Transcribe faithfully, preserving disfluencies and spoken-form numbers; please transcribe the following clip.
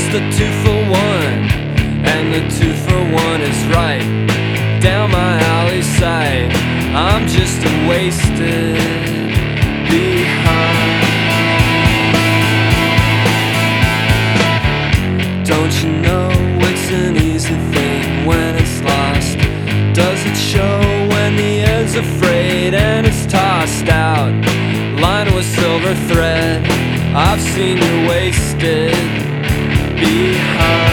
a two for one, and the two for one is right down my alley side. I'm just a wasted behind. Don't you know it's an easy thing when it's lost? Does it show when the air's afraid and it's tossed out, lined with silver thread? I've seen you wasted behind.